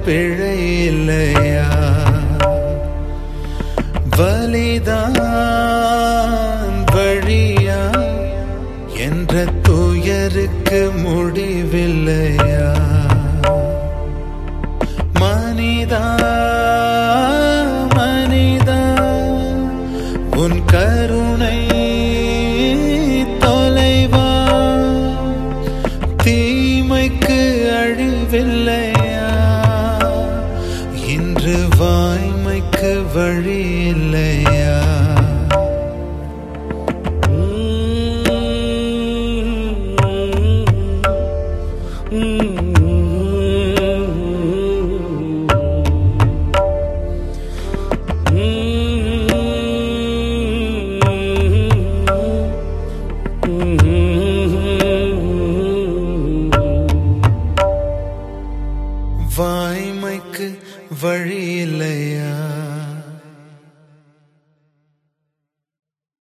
பிழை இல்லையா? வலிதான் வழியா என்ற துயருக்கு முடிவில்லையா? மனிதா மனிதா உன் கருணை தொலைவா? தீமைக்கு அழிவில்லையா? இன்று வாய்மைக்கு வழி இல்லையா? வாய்மைக்கு வழி இல்லையா?